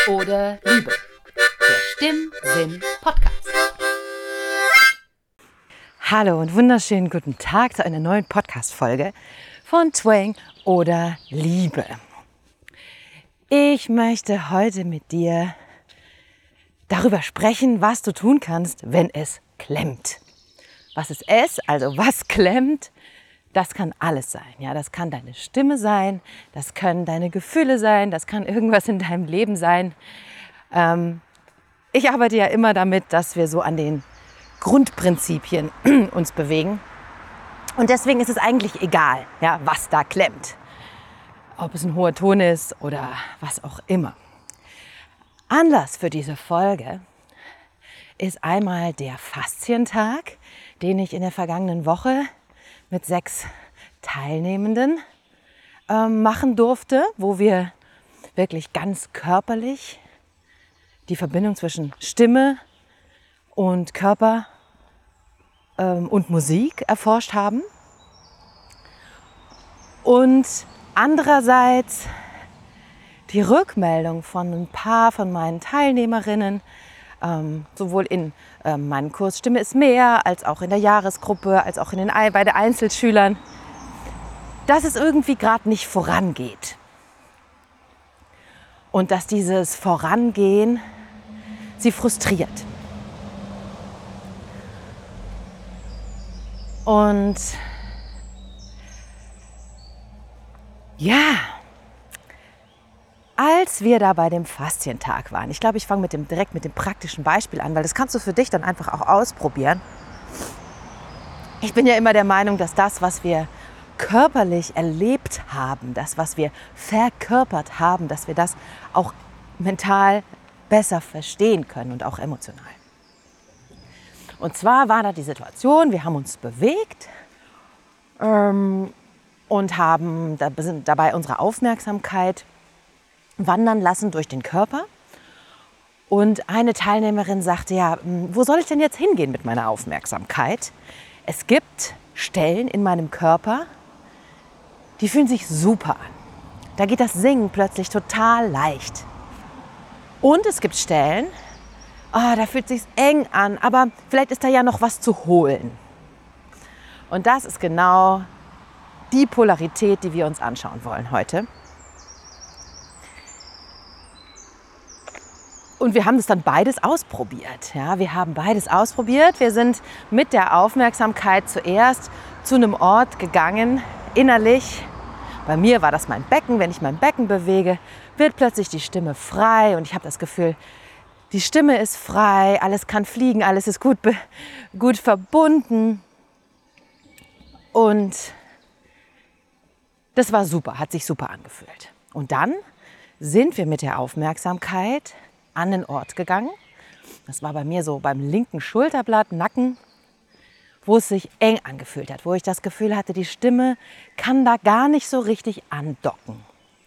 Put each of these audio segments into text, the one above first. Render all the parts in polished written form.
oder Liebe. Der Stimmsinn-Podcast. Hallo und wunderschönen guten Tag zu einer neuen Podcast-Folge von Twang oder Liebe. Ich möchte heute mit dir darüber sprechen, was du tun kannst, wenn es klemmt. Was ist es? Also was klemmt? Das kann alles sein. Ja, das kann deine Stimme sein, das können deine Gefühle sein, das kann irgendwas in deinem Leben sein. Ich arbeite ja immer damit, dass wir so an den Grundprinzipien uns bewegen. Und deswegen ist es eigentlich egal, ja, was da klemmt. Ob es ein hoher Ton ist oder was auch immer. Anlass für diese Folge ist einmal der Faszientag, den ich in der vergangenen Woche mit 6 Teilnehmenden machen durfte, wo wir wirklich ganz körperlich die Verbindung zwischen Stimme und Körper und Musik erforscht haben. Und andererseits die Rückmeldung von ein paar von meinen Teilnehmerinnen, sowohl in meinem Kurs Stimme ist mehr, als auch in der Jahresgruppe, als auch bei den Einzelschülern, dass es irgendwie gerade nicht vorangeht. Und dass dieses Vorangehen sie frustriert. Und ja, als wir da bei dem Faszientag waren, ich glaube, ich fange direkt mit dem praktischen Beispiel an, weil das kannst du für dich dann einfach auch ausprobieren. Ich bin ja immer der Meinung, dass das, was wir körperlich erlebt haben, das, was wir verkörpert haben, dass wir das auch mental besser verstehen können und auch emotional. Und zwar war da die Situation, wir haben uns bewegt und haben dabei unsere Aufmerksamkeit wandern lassen durch den Körper. Und eine Teilnehmerin sagte, ja, wo soll ich denn jetzt hingehen mit meiner Aufmerksamkeit? Es gibt Stellen in meinem Körper, die fühlen sich super an. Da geht das Singen plötzlich total leicht. Und es gibt Stellen, da fühlt es sich eng an, aber vielleicht ist da ja noch was zu holen. Und das ist genau die Polarität, die wir uns anschauen wollen heute. Und wir haben das dann beides ausprobiert. Ja, wir haben beides ausprobiert. Wir sind mit der Aufmerksamkeit zuerst zu einem Ort gegangen, innerlich. Bei mir war das mein Becken. Wenn ich mein Becken bewege, wird plötzlich die Stimme frei. Und ich habe das Gefühl, die Stimme ist frei, alles kann fliegen, alles ist gut verbunden. Und das war super, hat sich super angefühlt. Und dann sind wir mit der Aufmerksamkeit an den Ort gegangen. Das war bei mir so beim linken Schulterblatt, Nacken, wo es sich eng angefühlt hat, wo ich das Gefühl hatte, die Stimme kann da gar nicht so richtig andocken.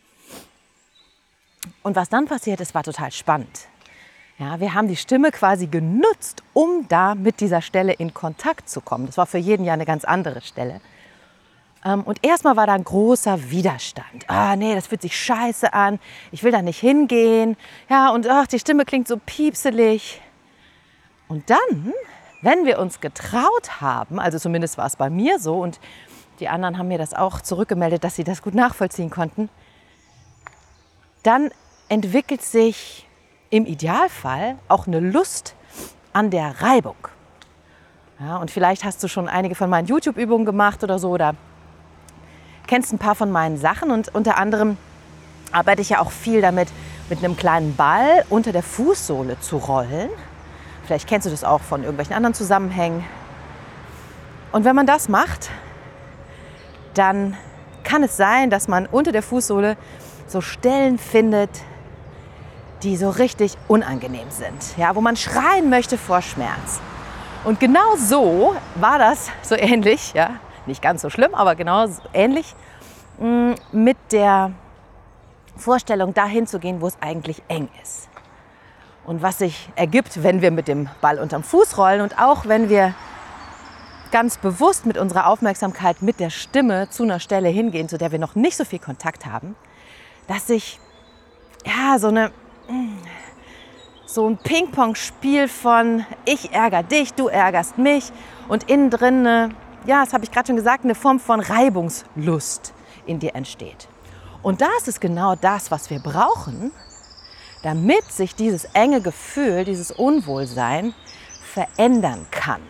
Und was dann passiert ist, war total spannend. Ja, wir haben die Stimme quasi genutzt, um da mit dieser Stelle in Kontakt zu kommen. Das war für jeden ja eine ganz andere Stelle. Und erstmal war da ein großer Widerstand. Nee, das fühlt sich scheiße an. Ich will da nicht hingehen. Ja, und die Stimme klingt so piepselig. Und dann, wenn wir uns getraut haben, also zumindest war es bei mir so und die anderen haben mir das auch zurückgemeldet, dass sie das gut nachvollziehen konnten, dann entwickelt sich im Idealfall auch eine Lust an der Reibung. Ja, und vielleicht hast du schon einige von meinen YouTube-Übungen gemacht oder so oder kennst ein paar von meinen Sachen und unter anderem arbeite ich ja auch viel damit, mit einem kleinen Ball unter der Fußsohle zu rollen. Vielleicht kennst du das auch von irgendwelchen anderen Zusammenhängen. Und wenn man das macht, dann kann es sein, dass man unter der Fußsohle so Stellen findet, die so richtig unangenehm sind, ja, wo man schreien möchte vor Schmerz. Und genau so war das so ähnlich, ja, nicht ganz so schlimm, aber genau so ähnlich mit der Vorstellung, dahin zu gehen, wo es eigentlich eng ist. Und was sich ergibt, wenn wir mit dem Ball unterm Fuß rollen und auch wenn wir ganz bewusst mit unserer Aufmerksamkeit mit der Stimme zu einer Stelle hingehen, zu der wir noch nicht so viel Kontakt haben, dass sich so eine so ein Ping-Pong-Spiel von ich ärgere dich, du ärgerst mich und innen drin, das habe ich gerade schon gesagt, eine Form von Reibungslust in dir entsteht. Und das ist genau das, was wir brauchen, damit sich dieses enge Gefühl, dieses Unwohlsein verändern kann.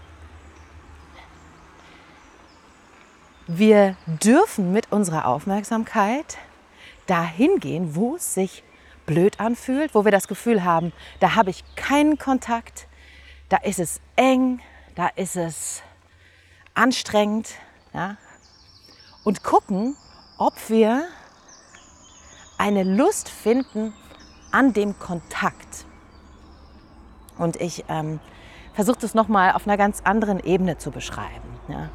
Wir dürfen mit unserer Aufmerksamkeit dahin gehen, wo es sich blöd anfühlt, wo wir das Gefühl haben, da habe ich keinen Kontakt, da ist es eng, da ist es anstrengend, ja? Und gucken, ob wir eine Lust finden an dem Kontakt. Und ich versuche das nochmal auf einer ganz anderen Ebene zu beschreiben. Ja?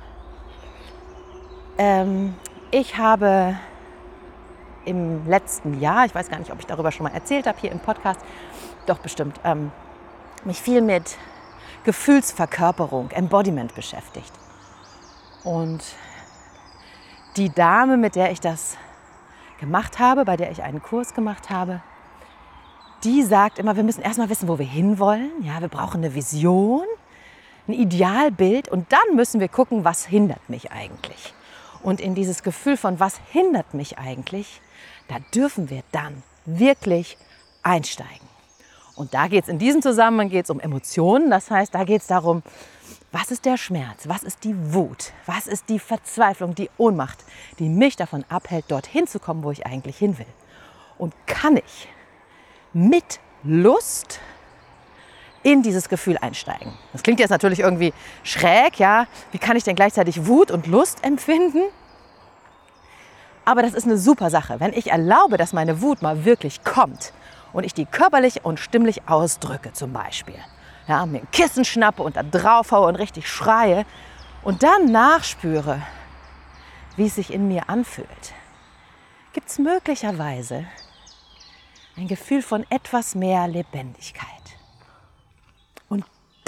Ich habe im letzten Jahr, ich weiß gar nicht, ob ich darüber schon mal erzählt habe hier im Podcast, doch bestimmt, mich viel mit Gefühlsverkörperung, Embodiment beschäftigt. Und die Dame, mit der ich das gemacht habe, bei der ich einen Kurs gemacht habe, die sagt immer, wir müssen erstmal wissen, wo wir hinwollen. Ja, wir brauchen eine Vision, ein Idealbild und dann müssen wir gucken, was hindert mich eigentlich. Und in dieses Gefühl von, was hindert mich eigentlich, da dürfen wir dann wirklich einsteigen. Und da geht es in diesem Zusammenhang um Emotionen. Das heißt, da geht es darum, was ist der Schmerz, was ist die Wut, was ist die Verzweiflung, die Ohnmacht, die mich davon abhält, dorthin zu kommen, wo ich eigentlich hin will. Und kann ich mit Lust in dieses Gefühl einsteigen. Das klingt jetzt natürlich irgendwie schräg, ja. Wie kann ich denn gleichzeitig Wut und Lust empfinden? Aber das ist eine super Sache. Wenn ich erlaube, dass meine Wut mal wirklich kommt und ich die körperlich und stimmlich ausdrücke zum Beispiel, ja, mir ein Kissen schnappe und da drauf haue und richtig schreie und dann nachspüre, wie es sich in mir anfühlt, gibt es möglicherweise ein Gefühl von etwas mehr Lebendigkeit. Und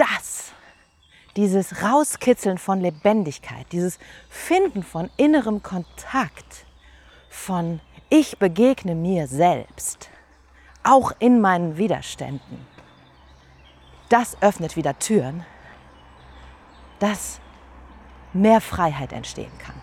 dieses Rauskitzeln von Lebendigkeit, dieses Finden von innerem Kontakt, von ich begegne mir selbst, auch in meinen Widerständen, das öffnet wieder Türen, dass mehr Freiheit entstehen kann.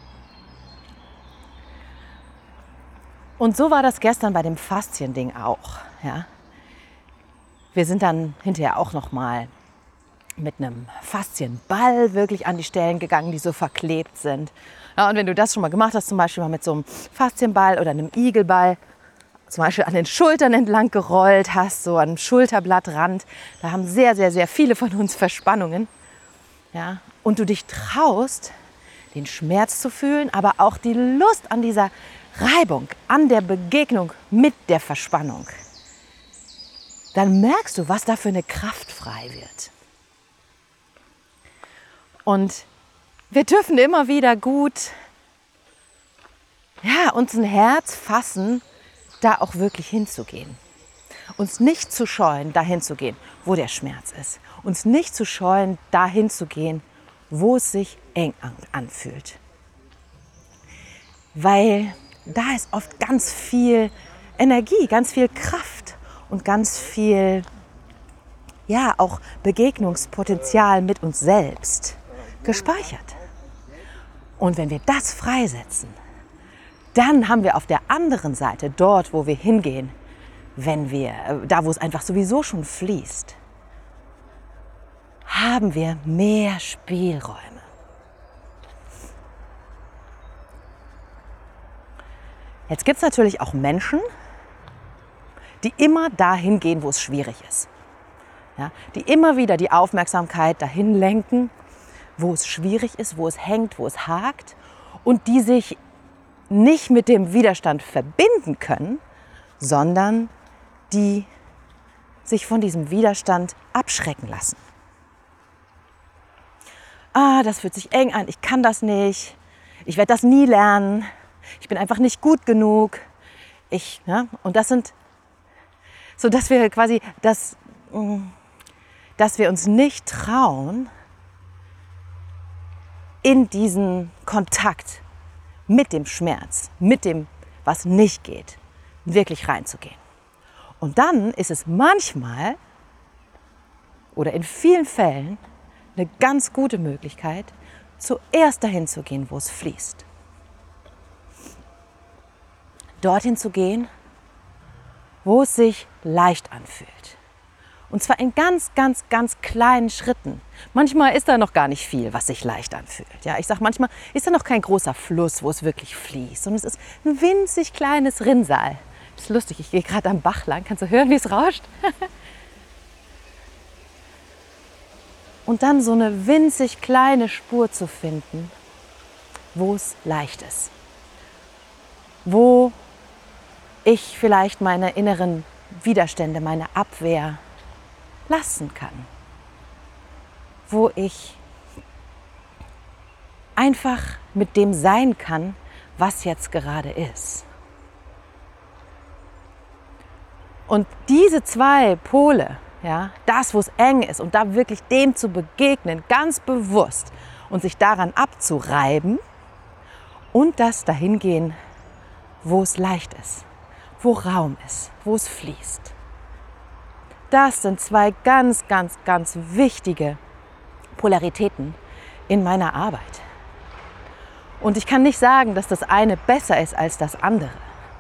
Und so war das gestern bei dem Faszien-Ding auch. Ja. Wir sind dann hinterher auch noch mal mit einem Faszienball wirklich an die Stellen gegangen, die so verklebt sind. Ja, und wenn du das schon mal gemacht hast, zum Beispiel mal mit so einem Faszienball oder einem Igelball, zum Beispiel an den Schultern entlang gerollt hast, so an einem Schulterblattrand, da haben sehr, sehr, sehr viele von uns Verspannungen. Ja, und du dich traust, den Schmerz zu fühlen, aber auch die Lust an dieser Reibung, an der Begegnung mit der Verspannung. Dann merkst du, was da für eine Kraft frei wird. Und wir dürfen immer wieder gut uns ein Herz fassen, da auch wirklich hinzugehen. Uns nicht zu scheuen, dahin zu gehen, wo der Schmerz ist. Uns nicht zu scheuen, dahin zu gehen, wo es sich eng anfühlt. Weil da ist oft ganz viel Energie, ganz viel Kraft und ganz viel, auch Begegnungspotenzial mit uns selbst gespeichert. Und wenn wir das freisetzen, dann haben wir auf der anderen Seite, dort, wo wir hingehen, da wo es einfach sowieso schon fließt, haben wir mehr Spielräume. Jetzt gibt es natürlich auch Menschen, die immer dahin gehen, wo es schwierig ist. Ja, die immer wieder die Aufmerksamkeit dahin lenken, wo es schwierig ist, wo es hängt, wo es hakt und die sich nicht mit dem Widerstand verbinden können, sondern die sich von diesem Widerstand abschrecken lassen. Das fühlt sich eng an, ich kann das nicht, ich werde das nie lernen, ich bin einfach nicht gut genug. Und das sind so, dass wir quasi dass wir uns nicht trauen, in diesen Kontakt mit dem Schmerz, mit dem, was nicht geht, wirklich reinzugehen. Und dann ist es manchmal oder in vielen Fällen eine ganz gute Möglichkeit, zuerst dahin zu gehen, wo es fließt. Dorthin zu gehen, wo es sich leicht anfühlt. Und zwar in ganz, ganz, ganz kleinen Schritten. Manchmal ist da noch gar nicht viel, was sich leicht anfühlt. Ja, ich sage, manchmal ist da noch kein großer Fluss, wo es wirklich fließt. Und es ist ein winzig kleines Rinnsal. Das ist lustig, ich gehe gerade am Bach lang. Kannst du hören, wie es rauscht? Und dann so eine winzig kleine Spur zu finden, wo es leicht ist. Wo ich vielleicht meine inneren Widerstände, meine Abwehr lassen kann. Wo ich einfach mit dem sein kann, was jetzt gerade ist. Und diese zwei Pole, ja, das, wo es eng ist und da wirklich dem zu begegnen, ganz bewusst und sich daran abzureiben und das dahingehen, wo es leicht ist, wo Raum ist, wo es fließt. Das sind zwei ganz, ganz, ganz wichtige Polaritäten in meiner Arbeit. Und ich kann nicht sagen, dass das eine besser ist als das andere.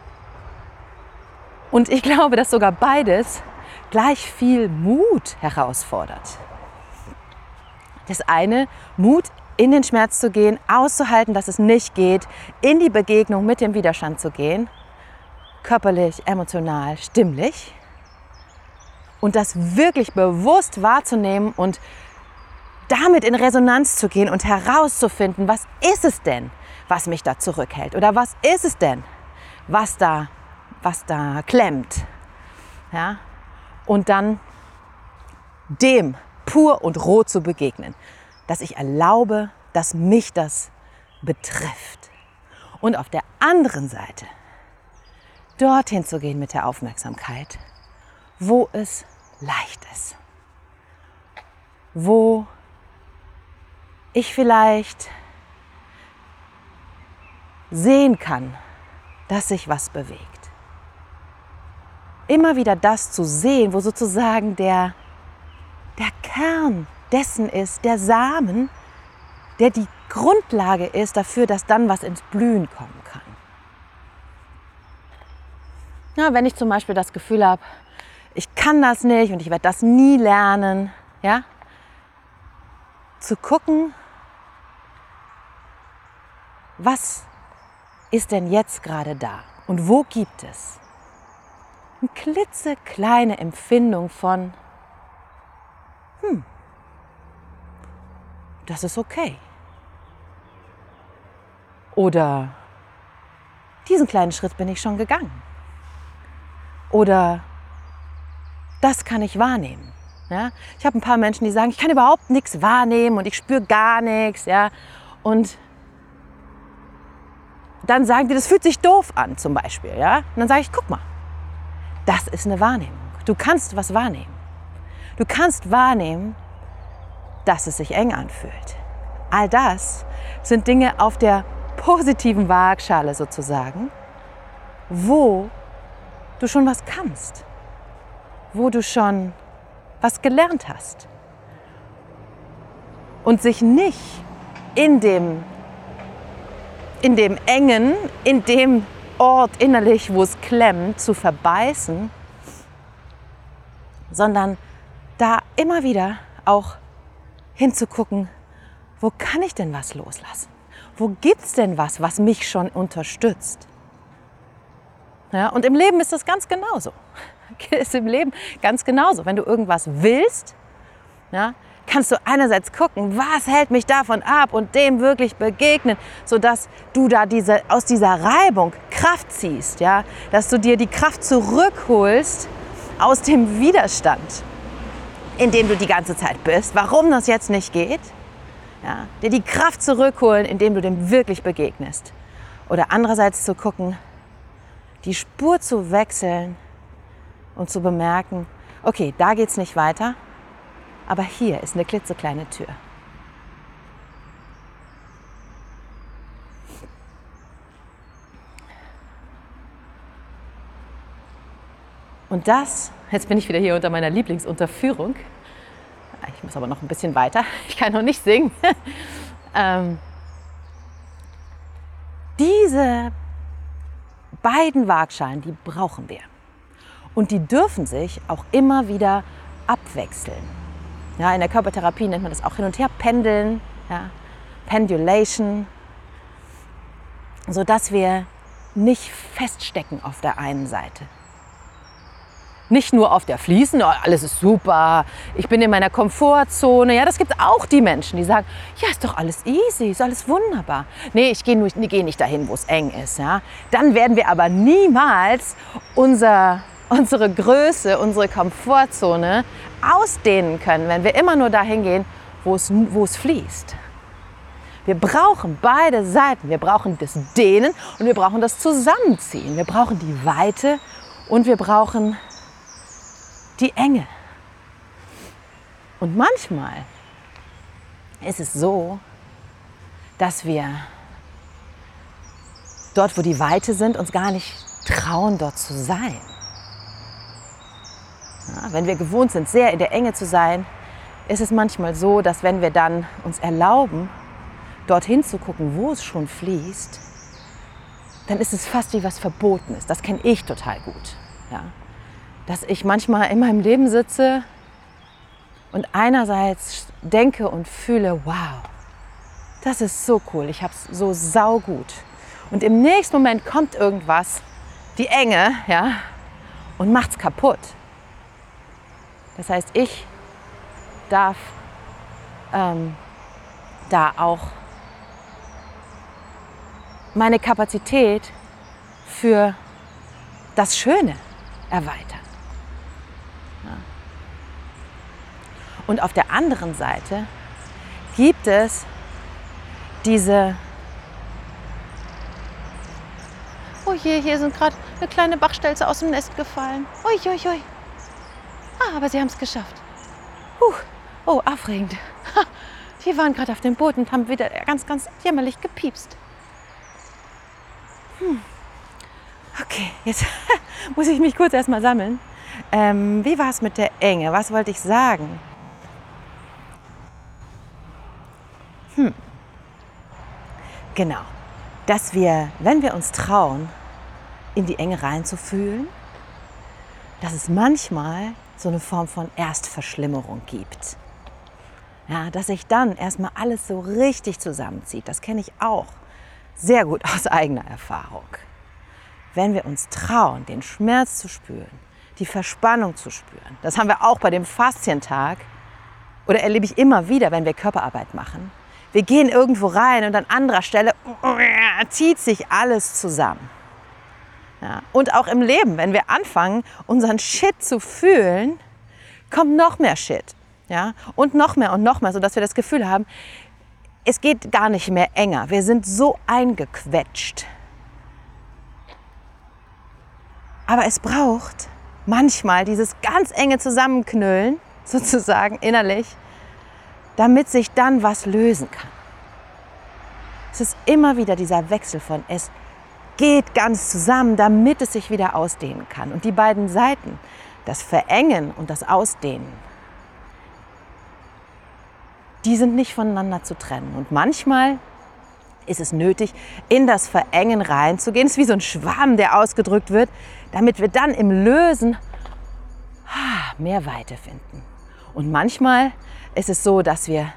Und ich glaube, dass sogar beides gleich viel Mut herausfordert. Das eine, Mut in den Schmerz zu gehen, auszuhalten, dass es nicht geht, in die Begegnung mit dem Widerstand zu gehen, körperlich, emotional, stimmlich. Und das wirklich bewusst wahrzunehmen und damit in Resonanz zu gehen und herauszufinden, was ist es denn, was mich da zurückhält? Oder was ist es denn, was da klemmt? Ja? Und dann dem pur und roh zu begegnen, dass ich erlaube, dass mich das betrifft. Und auf der anderen Seite dorthin zu gehen mit der Aufmerksamkeit, wo es leicht ist. Wo ich vielleicht sehen kann, dass sich was bewegt. Immer wieder das zu sehen, wo sozusagen der Kern dessen ist, der Samen, der die Grundlage ist dafür, dass dann was ins Blühen kommen kann. Ja, wenn ich zum Beispiel das Gefühl habe, ich kann das nicht und ich werde das nie lernen, ja, zu gucken, was ist denn jetzt gerade da und wo gibt es eine klitzekleine Empfindung von, das ist okay. Oder diesen kleinen Schritt bin ich schon gegangen. Oder das kann ich wahrnehmen. Ja? Ich habe ein paar Menschen, die sagen, ich kann überhaupt nichts wahrnehmen und ich spüre gar nichts. Ja? Und dann sagen die, das fühlt sich doof an zum Beispiel. Ja? Und dann sage ich, guck mal, das ist eine Wahrnehmung. Du kannst was wahrnehmen. Du kannst wahrnehmen, dass es sich eng anfühlt. All das sind Dinge auf der positiven Waagschale sozusagen, wo du schon was kannst, wo du schon was gelernt hast und sich nicht in dem Engen, in dem Ort innerlich, wo es klemmt, zu verbeißen, sondern da immer wieder auch hinzugucken, wo kann ich denn was loslassen? Wo gibt es denn was mich schon unterstützt? Ja, und im Leben ist das ganz genauso. Ist im Leben ganz genauso. Wenn du irgendwas willst, ja, kannst du einerseits gucken, was hält mich davon ab und dem wirklich begegnen, sodass du da aus dieser Reibung Kraft ziehst, ja, dass du dir die Kraft zurückholst aus dem Widerstand, in dem du die ganze Zeit bist, warum das jetzt nicht geht, ja, dir die Kraft zurückholen, indem du dem wirklich begegnest. Oder andererseits zu gucken, die Spur zu wechseln und zu bemerken, okay, da geht's nicht weiter, aber hier ist eine klitzekleine Tür. Und das, jetzt bin ich wieder hier unter meiner Lieblingsunterführung. Ich muss aber noch ein bisschen weiter. Ich kann noch nicht singen. Diese beiden Waagschalen, die brauchen wir. Und die dürfen sich auch immer wieder abwechseln. Ja, in der Körpertherapie nennt man das auch hin und her pendeln, ja, Pendulation, sodass wir nicht feststecken auf der einen Seite. Nicht nur auf der Fließen, oh, alles ist super, ich bin in meiner Komfortzone. Ja, das gibt auch die Menschen, die sagen, ja, ist doch alles easy, ist alles wunderbar. Nee, ich gehe nicht dahin, wo es eng ist. Ja. Dann werden wir aber niemals unsere Größe, unsere Komfortzone ausdehnen können, wenn wir immer nur dahin gehen, wo es fließt. Wir brauchen beide Seiten. Wir brauchen das Dehnen und wir brauchen das Zusammenziehen. Wir brauchen die Weite und wir brauchen die Enge. Und manchmal ist es so, dass wir dort, wo die Weite sind, uns gar nicht trauen, dort zu sein. Ja, wenn wir gewohnt sind, sehr in der Enge zu sein, ist es manchmal so, dass wenn wir dann uns erlauben, dorthin zu gucken, wo es schon fließt, dann ist es fast wie was Verbotenes. Das kenne ich total gut. Ja. Dass ich manchmal in meinem Leben sitze und einerseits denke und fühle, wow, das ist so cool, ich habe es so saugut. Und im nächsten Moment kommt irgendwas, die Enge, ja, und macht es kaputt. Das heißt, ich darf da auch meine Kapazität für das Schöne erweitern. Ja. Und auf der anderen Seite gibt es diese, oh je, hier sind gerade eine kleine Bachstelze aus dem Nest gefallen. Ui, ui, ui. Ah, aber sie haben es geschafft. Oh, aufregend. Die waren gerade auf dem Boot und haben wieder ganz, ganz jämmerlich gepiepst. Okay, jetzt muss ich mich kurz erstmal sammeln. Wie war es mit der Enge? Was wollte ich sagen? Genau, dass wir, wenn wir uns trauen, in die Enge reinzufühlen, dass es manchmal so eine Form von Erstverschlimmerung gibt. Ja, dass sich dann erstmal alles so richtig zusammenzieht. Das kenne ich auch sehr gut aus eigener Erfahrung. Wenn wir uns trauen, den Schmerz zu spüren, die Verspannung zu spüren, das haben wir auch bei dem Faszientag oder erlebe ich immer wieder, wenn wir Körperarbeit machen. Wir gehen irgendwo rein und an anderer Stelle zieht sich alles zusammen. Ja, und auch im Leben, wenn wir anfangen, unseren Shit zu fühlen, kommt noch mehr Shit. Ja? Und noch mehr, sodass wir das Gefühl haben, es geht gar nicht mehr enger. Wir sind so eingequetscht. Aber es braucht manchmal dieses ganz enge Zusammenknüllen, sozusagen innerlich, damit sich dann was lösen kann. Es ist immer wieder dieser Wechsel von es geht ganz zusammen, damit es sich wieder ausdehnen kann. Und die beiden Seiten, das Verengen und das Ausdehnen, die sind nicht voneinander zu trennen. Und manchmal ist es nötig, in das Verengen reinzugehen. Es ist wie so ein Schwamm, der ausgedrückt wird, damit wir dann im Lösen mehr Weite finden. Und manchmal ist es so, dass wir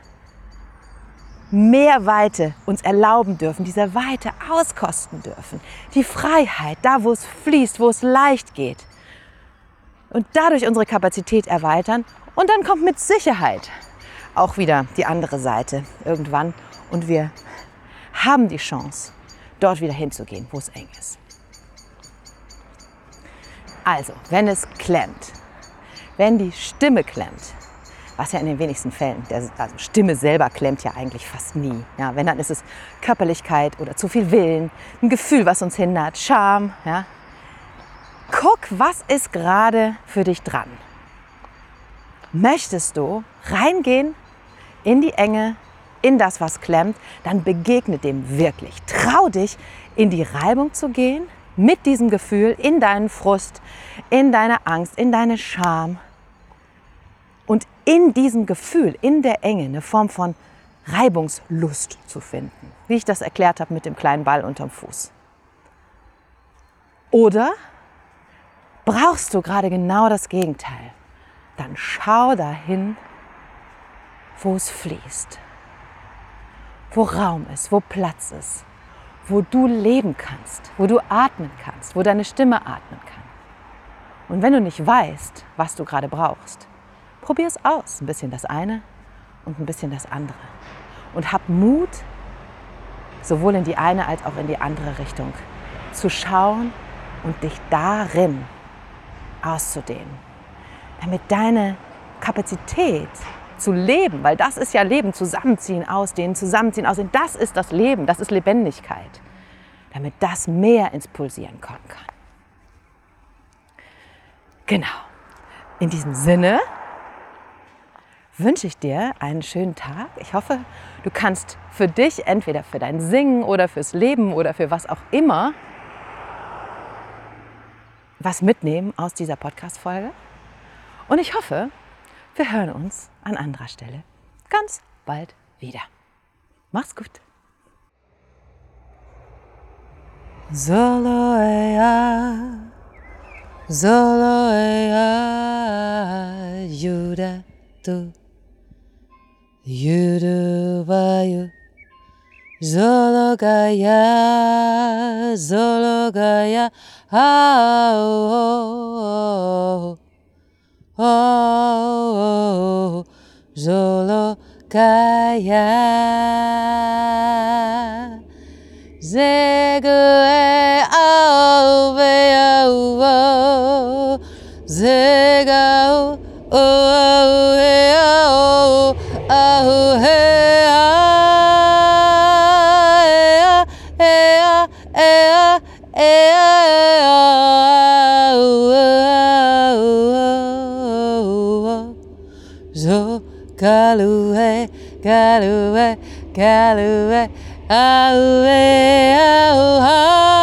mehr Weite uns erlauben dürfen, diese Weite auskosten dürfen. Die Freiheit, da wo es fließt, wo es leicht geht. Und dadurch unsere Kapazität erweitern. Und dann kommt mit Sicherheit auch wieder die andere Seite irgendwann. Und wir haben die Chance, dort wieder hinzugehen, wo es eng ist. Also, wenn es klemmt, wenn die Stimme klemmt, was ja in den wenigsten Fällen, also Stimme selber klemmt ja eigentlich fast nie. Ja, wenn, dann ist es Körperlichkeit oder zu viel Willen, ein Gefühl, was uns hindert, Scham. Ja. Guck, was ist gerade für dich dran? Möchtest du reingehen in die Enge, in das, was klemmt, dann begegne dem wirklich. Trau dich, in die Reibung zu gehen, mit diesem Gefühl in deinen Frust, in deine Angst, in deine Scham und in diesem Gefühl, in der Enge, eine Form von Reibungslust zu finden, wie ich das erklärt habe mit dem kleinen Ball unterm Fuß. Oder brauchst du gerade genau das Gegenteil? Dann schau dahin, wo es fließt, wo Raum ist, wo Platz ist, wo du leben kannst, wo du atmen kannst, wo deine Stimme atmen kann. Und wenn du nicht weißt, was du gerade brauchst, probier es aus. Ein bisschen das eine und ein bisschen das andere. Und hab Mut, sowohl in die eine als auch in die andere Richtung zu schauen und dich darin auszudehnen. Damit deine Kapazität zu leben, weil das ist ja Leben, zusammenziehen, ausdehnen, das ist das Leben, das ist Lebendigkeit, damit das mehr ins Pulsieren kommen kann. Genau. In diesem Sinne wünsche ich dir einen schönen Tag. Ich hoffe, du kannst für dich, entweder für dein Singen oder fürs Leben oder für was auch immer, was mitnehmen aus dieser Podcast-Folge. Und ich hoffe, wir hören uns an anderer Stelle ganz bald wieder. Mach's gut. Solo yuda tu yudu bayu Zolo gaya Zolo gaya Zegue ave Zegao Galue, galue, galue, aue, auha.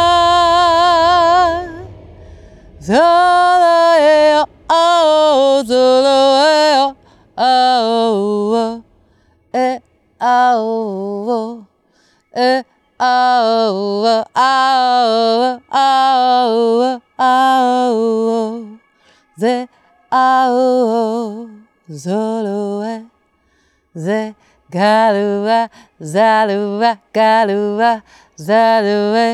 Zolo, oh, zolo, oh, oh, ze, zolo, ze, galua, zalua, galua, zalua,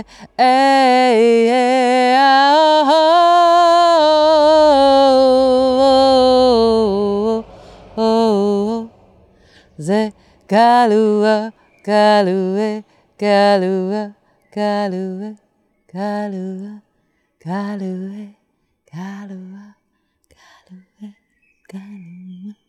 ze, galua, galua, galua, galua, galua, galua, galua, galua, galua.